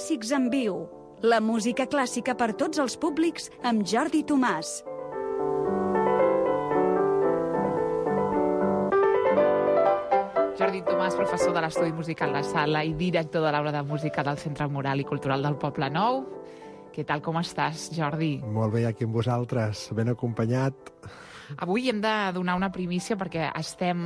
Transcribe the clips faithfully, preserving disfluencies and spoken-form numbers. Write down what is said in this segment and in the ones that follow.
Clàssics en viu. La música clàssica per tots els públics amb Jordi Tomàs. Jordi Tomàs, professor de l'Estudi Musical La Sala i director de l'Aula de Música del Centre Moral i Cultural del Poble Nou. Què tal, com estàs, Jordi? Molt bé, aquí amb vosaltres, ben acompanyat. Avui hem de donar una primícia perquè estem...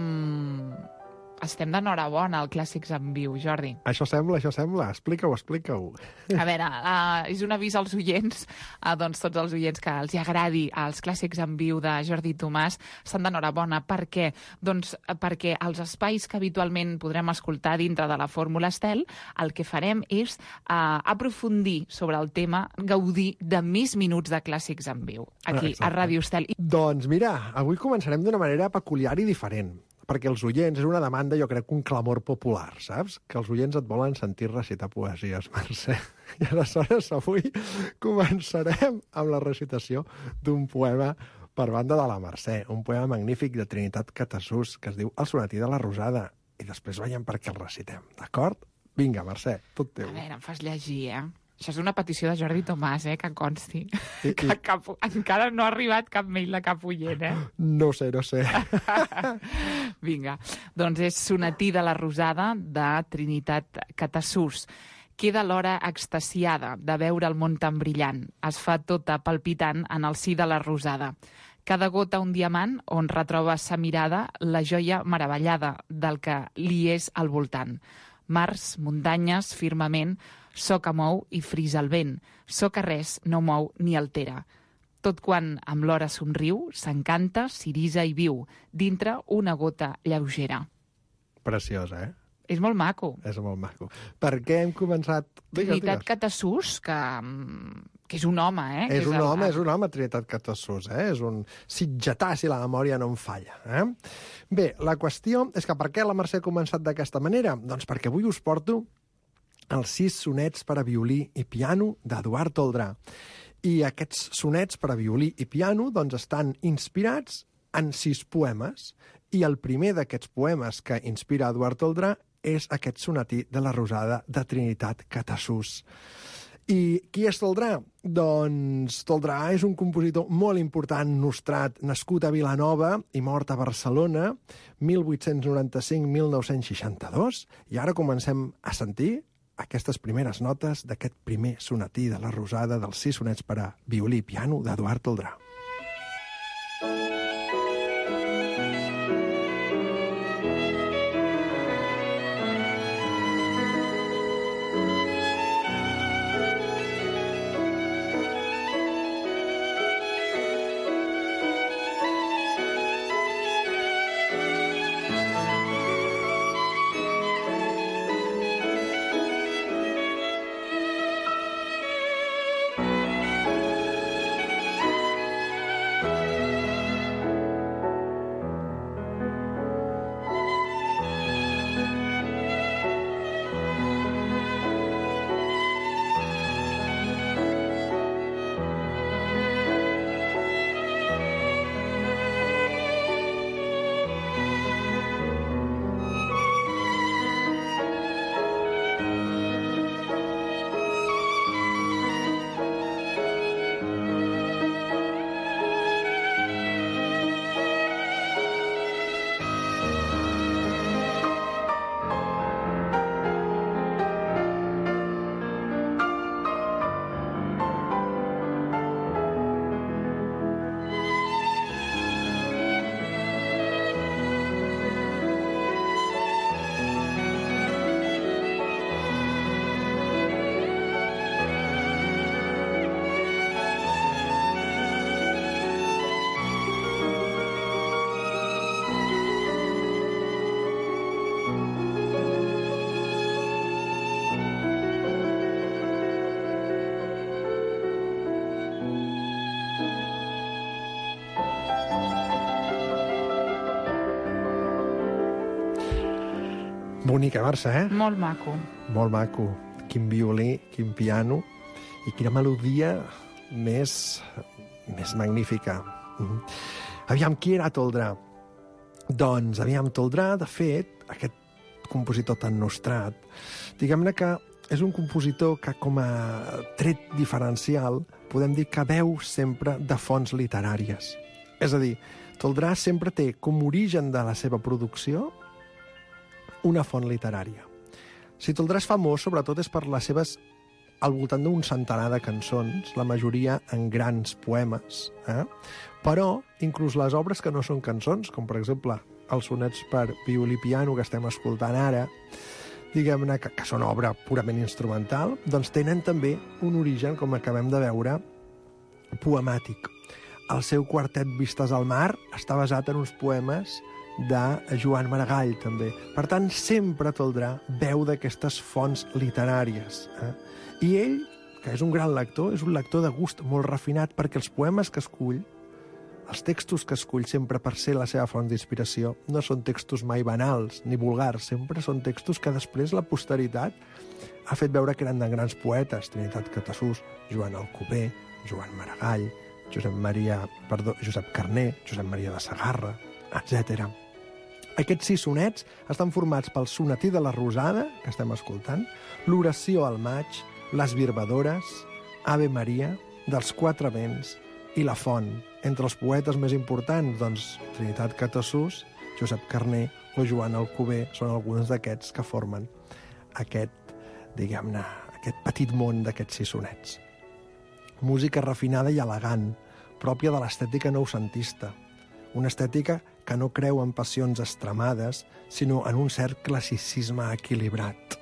Estem d'enhorabona al Clàssics en viu, Jordi. Això sembla, això sembla. Explica-ho, explica-ho. A veure, uh, és un avís als oients, uh, doncs tots els oients que els agradi els Clàssics en viu de Jordi Tomàs estan d'enhorabona. Per què? Doncs perquè els espais que habitualment podrem escoltar dintre de la Fórmula Estel, el que farem és uh, aprofundir sobre el tema, gaudir de més minuts de Clàssics en viu, aquí, Exacte. a Ràdio Estel. Doncs mira, avui començarem d'una manera peculiar i diferent, perquè els oients, és una demanda, jo crec, un clamor popular, saps? Que els oients et volen sentir recitar poesies, Mercè. I aleshores avui començarem amb la recitació d'un poema per banda de la Mercè, un poema magnífic de Trinitat Catasús que es diu El sonatí de la Rosada. I després veiem per què el recitem, d'acord? Vinga, Mercè, tot teu. A veure, em fas llegir, eh? Això és una petició de Jordi Tomàs, eh, que consti. I, que i... cap, encara no ha arribat cap mail de cap oient, eh? No sé, no sé. Vinga, doncs és Sonatí de la Rosada de Trinitat Catasús. Queda l'hora extasiada de veure el món tan brillant. Es fa tota palpitant en el si de la rosada. Cada gota un diamant on retroba sa mirada la joia meravellada del que li és al voltant. Mars, muntanyes, firmament, so que mou i frisa el vent, so que res no mou ni altera. Tot quan amb l'hora somriu, s'encanta, s'irisa i viu, dintre una gota lleugera. Preciosa, eh? És molt maco. És molt maco. Per què hem començat... Trinitat Catasús, que, que és un home, eh? És que un és home, el... és un home, Trinitat Catasús, eh? És un sitgetà, si la memòria no em falla, eh? Bé, la qüestió és que per què la Mercè ha començat d'aquesta manera? Doncs perquè avui us porto els sis sonets per a violí i piano d'Eduard Toldrà. I aquests sonets per a violí i piano doncs, estan inspirats en sis poemes. I el primer d'aquests poemes que inspira Eduard Toldrà és aquest sonatí de la Rosada de Trinitat Catasús. I qui és Toldrà? Doncs Toldrà és un compositor molt important, nostrat, nascut a Vilanova i mort a Barcelona, mil vuit-cents noranta-cinc a mil nou-cents seixanta-dos, i ara comencem a sentir aquestes primeres notes d'aquest primer sonatí de la Rosada dels sis sonets per a violí i piano d'Eduard Toldrà. Bonica, Mercè, eh? Molt maco. Molt maco. Quin violí, quin piano i quina melodia més, més magnífica. Mm. Aviam, qui era Toldrà? Doncs, aviam, Toldrà, de fet, aquest compositor tan nostrat, diguem-ne que és un compositor que, com a tret diferencial, podem dir que veu sempre de fonts literàries. És a dir, Toldrà sempre té com origen de la seva producció una font literària. Si Toldrà és famós, sobretot és per les seves, al voltant d'un centenar de cançons, la majoria en grans poemes, eh? Però inclús les obres que no són cançons, com per exemple els sonets per violí i piano que estem escoltant ara, diguem-ne que, que són obra purament instrumental, doncs tenen també un origen, com acabem de veure, poemàtic. El seu quartet Vistes al mar està basat en uns poemes de Joan Maragall, també. Per tant, sempre Toldrà veu d'aquestes fonts literàries. Eh? I ell, que és un gran lector, és un lector de gust molt refinat, perquè els poemes que escull, els textos que escull sempre per ser la seva font d'inspiració, no són textos mai banals ni vulgars, sempre són textos que després la posteritat ha fet veure que eren de grans poetes, Trinitat Catasús, Joan Alcover, Joan Maragall, Josep Maria, perdó, Josep Carner, Josep Maria de Sagarra, etcètera. Aquests sis sonets estan formats pel sonetí de la Rosada, que estem escoltant, l'oració al maig, les birbadores, Ave Maria, dels quatre vents i la font. Entre els poetes més importants, doncs, Trinitat Catasús, Josep Carner o Joan Alcover són alguns d'aquests que formen aquest, diguem-ne, aquest petit món d'aquests sis sonets. Música refinada i elegant, pròpia de l'estètica noucentista. Una estètica que no creu en passions extremades, sinó en un cert classicisme equilibrat.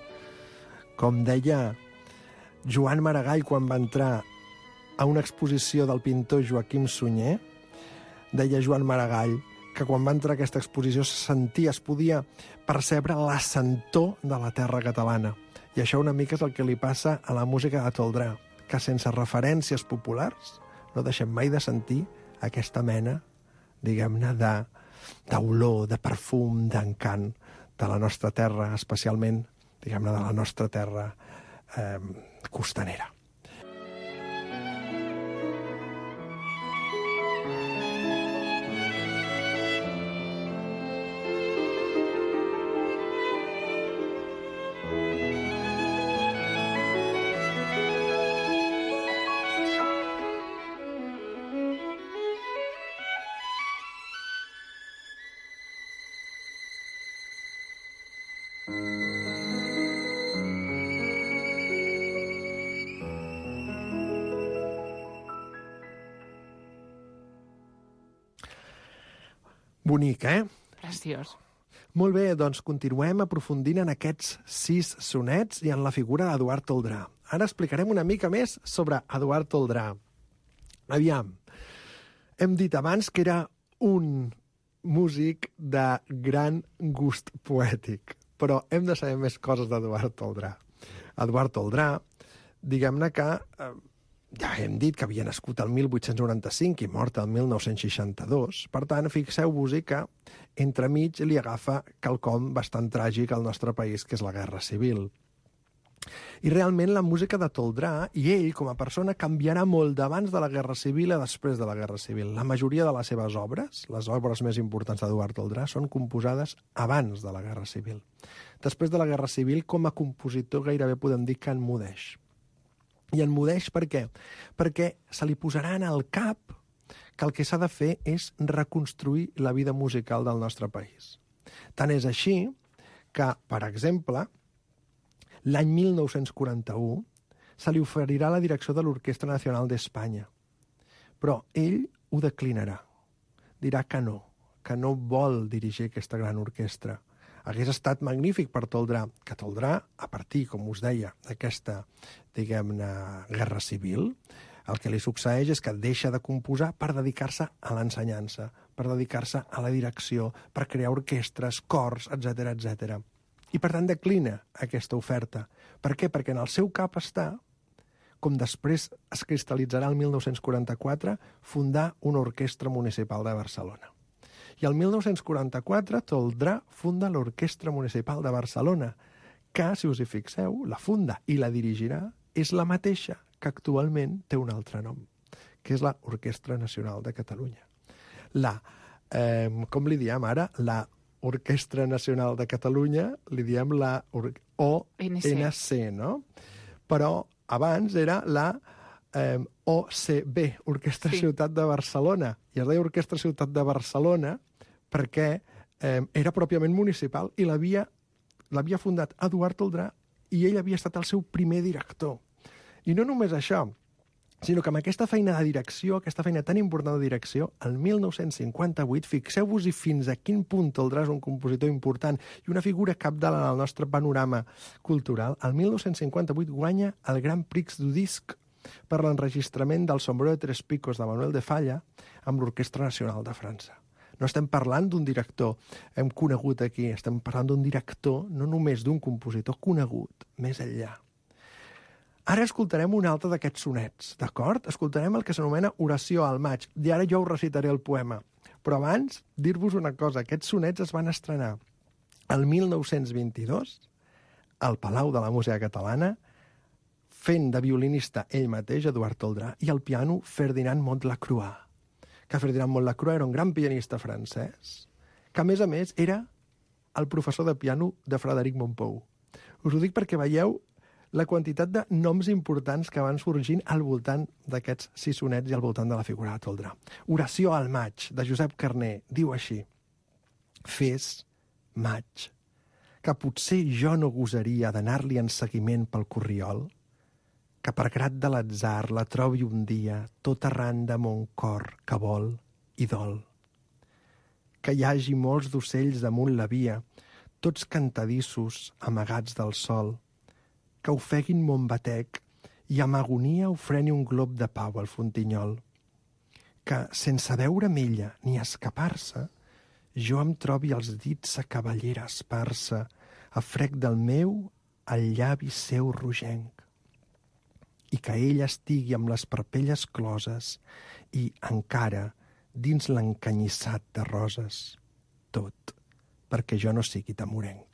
Com deia Joan Maragall quan va entrar a una exposició del pintor Joaquim Sunyer, deia Joan Maragall que quan va entrar a aquesta exposició se sentia, es podia percebre la sentor de la terra catalana. I això una mica és el que li passa a la música de Toldrà, que sense referències populars no deixem mai de sentir aquesta mena, diguem-ne, de, d'olor, de perfum, d'encant de la nostra terra, especialment, diguem-ne, de la nostra terra eh, costanera. Bonic, eh? Preciós. Molt bé, doncs continuem aprofundint en aquests sis sonets i en la figura d'Eduard Toldrà. Ara explicarem una mica més sobre Eduard Toldrà. Aviam, hem dit abans que era un músic de gran gust poètic, però hem de saber més coses d'Eduard Toldrà. Eduard Toldrà, diguem-ne que eh, ja hem dit que havia nascut el mil vuit-cents noranta-cinc i mort el mil nou-cents seixanta-dos. Per tant, fixeu-vos-hi que entremig li agafa quelcom bastant tràgic al nostre país, que és la Guerra Civil. I realment la música de Toldrà, i ell com a persona, canviarà molt d'abans de la Guerra Civil a després de la Guerra Civil. La majoria de les seves obres, les obres més importants d'Eduard Toldrà, són composades abans de la Guerra Civil. Després de la Guerra Civil, com a compositor, gairebé podem dir que enmudeix. I enmudeix per què? Perquè se li posarà en el cap que el que s'ha de fer és reconstruir la vida musical del nostre país. Tant és així que, per exemple, l'any mil nou-cents quaranta-u se li oferirà la direcció de l'Orquestra Nacional d'Espanya. Però ell ho declinarà. Dirà que no, que no vol dirigir aquesta gran orquestra. Hagués estat magnífic per Toldrà, que Toldrà, a partir, com us deia, d'aquesta, diguem-ne, guerra civil, el que li succeeix és que deixa de composar per dedicar-se a l'ensenyança, per dedicar-se a la direcció, per crear orquestres, cors, etcètera, etcètera. I, per tant, declina aquesta oferta. Per què? Perquè en el seu cap està, com després es cristal·litzarà el mil nou-cents quaranta-quatre, fundar una orquestra municipal de Barcelona. I el mil nou-cents quaranta-quatre Toldrà funda l'Orquestra Municipal de Barcelona, que, si us hi fixeu, la funda i la dirigirà és la mateixa que actualment té un altre nom, que és la Orquestra Nacional de Catalunya. La, eh, com li diem ara, la Orquestra Nacional de Catalunya, li diem la O N C, no? Però abans era la eh, O C B, Orquestra sí. Ciutat de Barcelona. I es deia Orquestra Ciutat de Barcelona perquè eh, era pròpiament municipal i l'havia l'havia fundat Eduard Toldrà i ell havia estat el seu primer director. I no només això, sinó que amb aquesta feina de direcció, aquesta feina tan important de direcció, el mil nou-cents cinquanta-vuit, fixeu-vos-hi fins a quin punt Toldrà és un compositor important i una figura cabdal en el nostre panorama cultural, el mil nou-cents cinquanta-vuit guanya el Grand Prix du Disc per l'enregistrament del Sombrero de Tres Picos de Manuel de Falla amb l'Orquestra Nacional de França. No estem parlant d'un director hem conegut aquí, estem parlant d'un director, no només d'un compositor conegut, més enllà. Ara escoltarem un altre d'aquests sonets, d'acord? Escoltarem el que s'anomena Oració al maig, i ara jo us recitaré el poema. Però abans, dir-vos una cosa, aquests sonets es van estrenar el mil nou-cents vint-i-dos al Palau de la Música Catalana, fent de violinista ell mateix, Eduard Toldrà, i al piano Ferdinand Montlacroix, que Ferdinand Montlacroix era un gran pianista francès, que a més a més era el professor de piano de Frederic Mompou. Us ho dic perquè veieu la quantitat de noms importants que van sorgint al voltant d'aquests sis sonets i al voltant de la figura de Toldrà. Oració al maig, de Josep Carner, diu així: Fes, maig, que potser jo no gosaria d'anar-li en seguiment pel corriol, que per grat de l'atzar la trobi un dia tot arran de mon cor que vol i dol. Que hi hagi molts d'ocells damunt la via, tots cantadissos, amagats del sol, que ofeguin mon batec i amb agonia ofreni un glob de pau al fontinyol. Que, sense veure mella ni escapar-se, jo em trobi els dits a cavallera esparsa, a frec del meu al llavi seu rogenc. I que ell estigui amb les parpelles closes i, encara, dins l'encanyissat de roses, tot, perquè jo no sigui tamorenc.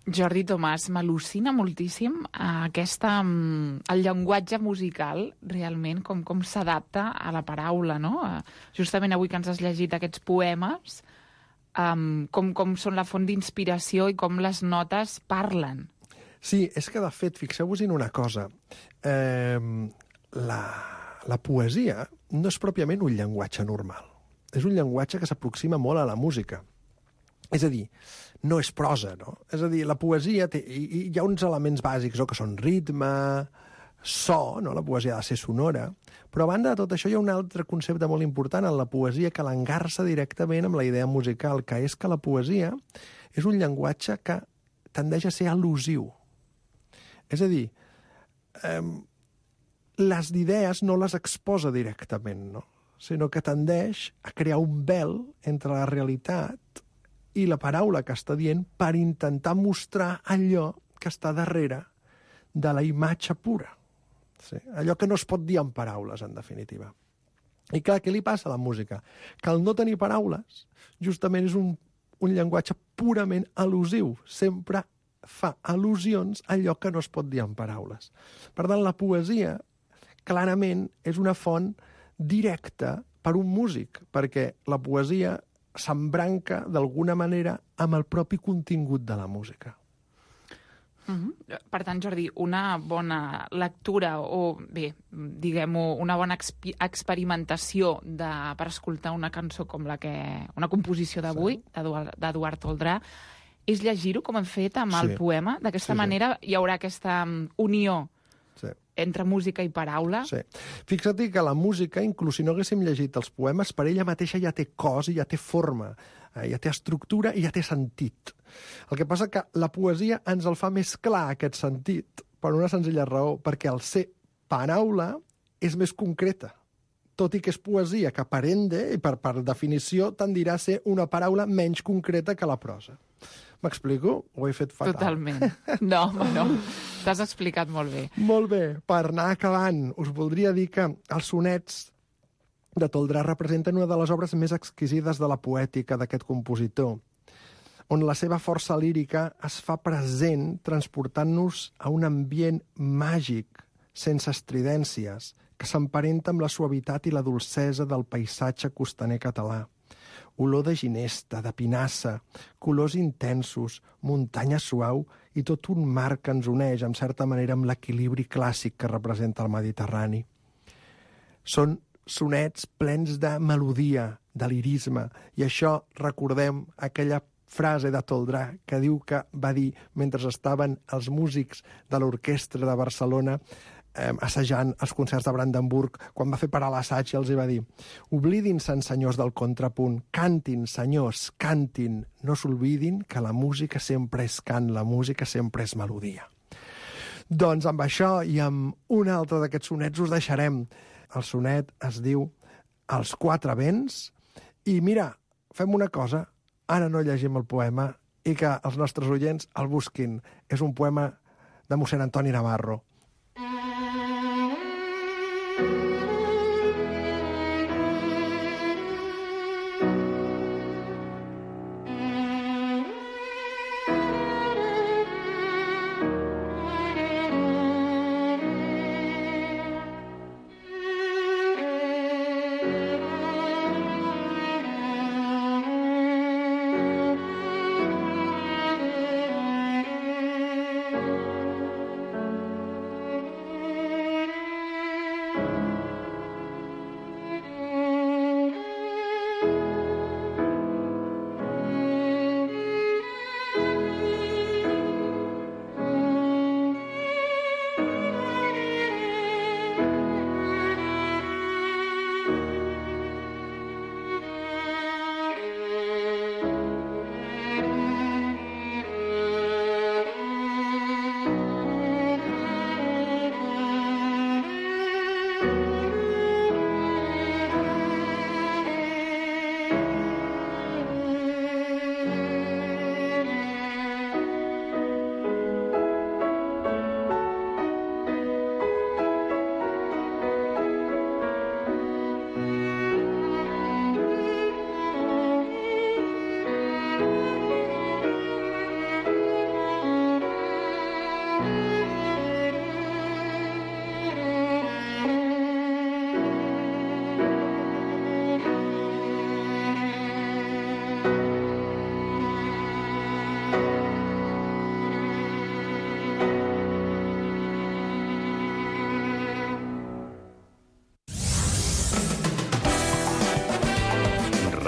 Jordi Tomàs, m'al·lucina moltíssim aquesta, el llenguatge musical, realment, com, com s'adapta a la paraula, no? Justament avui que ens has llegit aquests poemes, um, com, com són la font d'inspiració i com les notes parlen. Sí, és que, de fet, fixeu-vos en una cosa. Eh, la, la poesia no és pròpiament un llenguatge normal. És un llenguatge que s'aproxima molt a la música. És a dir, no és prosa, no? És a dir, la poesia té, hi, hi ha uns elements bàsics, no?, que són ritme, so, no? La poesia ha de ser sonora, però a banda de tot això hi ha un altre concepte molt important en la poesia que l'engarça directament amb la idea musical, que és que la poesia és un llenguatge que tendeix a ser al·lusiu. És a dir, eh, les idees no les exposa directament, no?, sinó que tendeix a crear un vel entre la realitat i la paraula que està dient per intentar mostrar allò que està darrere de la imatge pura. Sí? Allò que no es pot dir en paraules, en definitiva. I clar, què li passa a la música? Que al no tenir paraules, justament és un, un llenguatge purament al·lusiu. Sempre fa al·lusions a allò que no es pot dir en paraules. Per tant, la poesia, clarament, és una font directa per un músic, perquè la poesia s'embranca d'alguna manera amb el propi contingut de la música. Uh-huh. Per tant, Jordi, una bona lectura o, bé, diguem-ho, una bona exp experimentació de, per escoltar una cançó com la que... una composició d'avui, sí, d'Eduard Toldrà, és llegir-ho com hem fet amb sí. el poema. D'aquesta sí, manera sí. hi haurà aquesta unió sí. entre música i paraula. Sí. Fixa't que la música, inclús si no haguéssim llegit els poemes, per ella mateixa ja té cos i ja té forma, eh? ja té estructura i ja té sentit. El que passa que la poesia ens el fa més clar, aquest sentit, per una senzilla raó, perquè el ser paraula és més concreta. Tot i que és poesia que per ende, i per, per definició, tendirà a ser una paraula menys concreta que la prosa. M'explico? Ho he fet fatal. Totalment. No, no. T'has explicat molt bé. Molt bé. Per anar acabant, us voldria dir que els sonets de Toldrà representen una de les obres més exquisides de la poètica d'aquest compositor, on la seva força lírica es fa present transportant-nos a un ambient màgic, sense estridències, que s'emparenta amb la suavitat i la dolcesa del paisatge costaner català. Olor de ginesta, de pinassa, colors intensos, muntanya suau i tot un mar que ens uneix, en certa manera, amb l'equilibri clàssic que representa el Mediterrani. Són sonets plens de melodia, de lirisme, i això recordem aquella frase de Toldrà que diu que va dir mentre estaven els músics de l'orquestra de Barcelona eh, assajant els concerts de Brandenburg, quan va fer parar l'assaig i els hi va dir: oblidin-se'n, senyors del contrapunt, cantin, senyors, cantin, no s'oblidin que la música sempre és cant, la música sempre és melodia. Doncs amb això i amb un altre d'aquests sonets us deixarem. El sonet es diu Els quatre vents i mira, fem una cosa, ara no llegim el poema i que els nostres oients el busquin. És un poema de mossèn Antoni Navarro.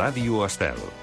Ràdio Estel.